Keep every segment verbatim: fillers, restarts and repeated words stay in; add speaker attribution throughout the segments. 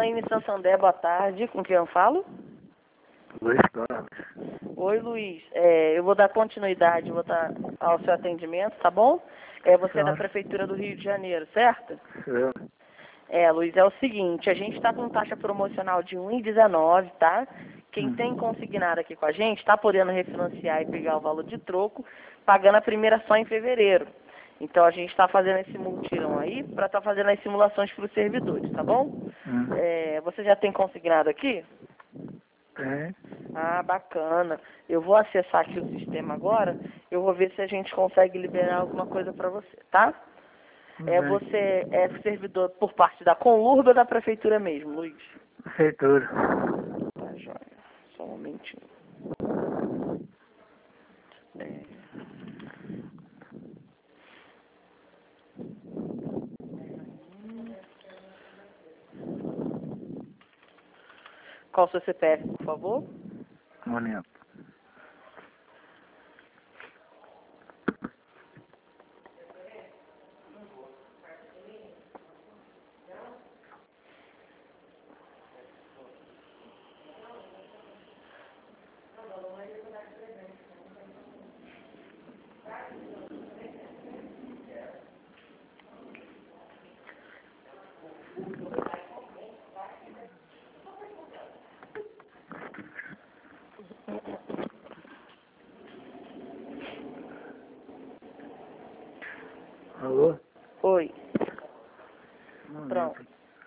Speaker 1: Elaine Santander, boa tarde. Com quem eu falo?
Speaker 2: Luiz Carlos.
Speaker 1: Oi, Luiz. É, eu vou dar continuidade vou dar ao seu atendimento, tá bom? É, você é da Prefeitura do Rio de Janeiro, certo?
Speaker 2: Certo.
Speaker 1: É, Luiz, é o seguinte, a gente está com taxa promocional de um real e dezenove centavos, tá? Quem
Speaker 2: Hum.
Speaker 1: tem consignado aqui com a gente está podendo refinanciar e pegar o valor de troco, pagando a primeira só em fevereiro. Então a gente está fazendo esse multirão aí para estar tá fazendo as simulações para os servidores, tá bom?
Speaker 2: Hum.
Speaker 1: É, você já tem consignado aqui?
Speaker 2: Tem.
Speaker 1: Ah, bacana. Eu vou acessar aqui o sistema agora, eu vou ver se a gente consegue liberar alguma coisa para você, tá? É,
Speaker 2: Bem.
Speaker 1: você é servidor por parte da Conlurb ou da Prefeitura mesmo, Luiz?
Speaker 2: Prefeitura.
Speaker 1: Tá, joia. Só um momentinho. É... Qual o seu C P F, por favor?
Speaker 2: Momento. Alô?
Speaker 1: Oi.
Speaker 2: Momento.
Speaker 1: Pronto.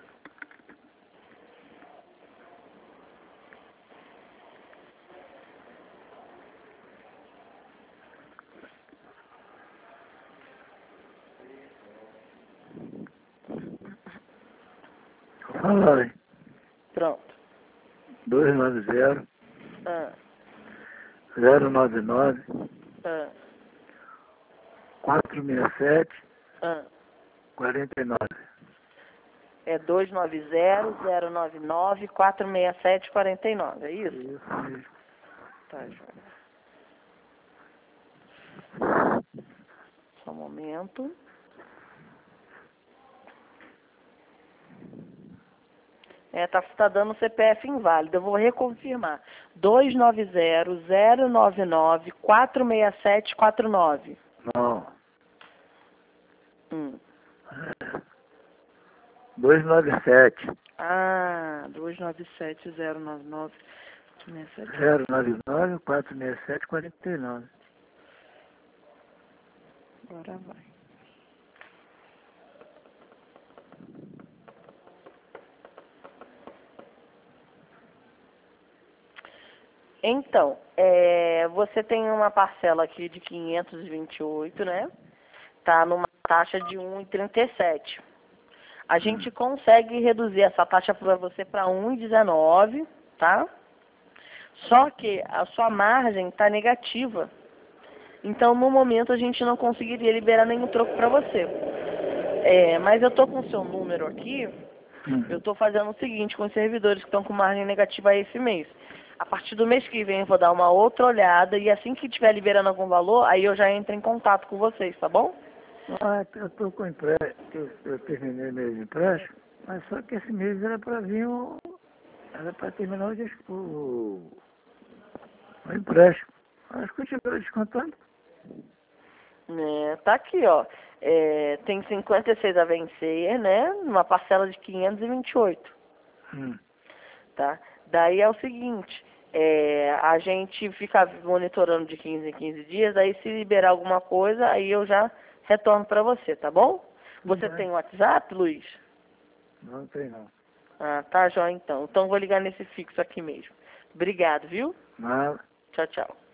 Speaker 2: Fala aí.
Speaker 1: Pronto.
Speaker 2: dois nove zero,
Speaker 1: Ah,
Speaker 2: zero nove nove,
Speaker 1: ah,
Speaker 2: quatro seis sete,
Speaker 1: ah.
Speaker 2: quarenta e nove.
Speaker 1: É dois nove zero, zero nove nove, quatro seis sete, quarenta e nove, é isso?
Speaker 2: Isso mesmo.
Speaker 1: Tá, joia. Só um momento. É, tá, tá dando C P F inválido. Eu vou reconfirmar. dois nove zero, zero nove nove, quatro seis sete, quatro nove.
Speaker 2: Não.
Speaker 1: Hum.
Speaker 2: dois nove sete,
Speaker 1: Ah, dois nove sete, zero nove nove, quatro seis sete.
Speaker 2: zero nove nove, quatro seis sete, quarenta e nove.
Speaker 1: Agora vai. Então, é, você tem uma parcela aqui de quinhentos e vinte e oito, né? Tá numa taxa de um real e trinta e sete. A gente consegue reduzir essa taxa para você para um real e dezenove, tá? Só que a sua margem está negativa. Então, no momento, a gente não conseguiria liberar nenhum troco para você. É, mas eu estou com o seu número aqui.
Speaker 2: Hum.
Speaker 1: Eu estou fazendo o seguinte com os servidores que estão com margem negativa esse mês. A partir do mês que vem eu vou dar uma outra olhada e assim que estiver liberando algum valor, aí eu já entro em contato com vocês, tá bom?
Speaker 2: Ah, eu estou com empréstimo, eu, eu terminei meu empréstimo, mas só que esse mês era para vir o. Era para terminar o, des- o, o empréstimo. Acho que eu tive descontando.
Speaker 1: É, tá aqui, ó. É, tem cinquenta e seis a vencer, né? Uma parcela de quinhentos e vinte e oito,
Speaker 2: Hum.
Speaker 1: tá? Daí é o seguinte, é, a gente fica monitorando de quinze em quinze dias, aí se liberar alguma coisa, aí eu já retorno para você, tá bom? Você
Speaker 2: Bem.
Speaker 1: tem WhatsApp, Luiz?
Speaker 2: Não tem não.
Speaker 1: Ah, tá, joia então. Então vou ligar nesse fixo aqui mesmo. Obrigado, viu?
Speaker 2: Nada.
Speaker 1: Tchau, tchau.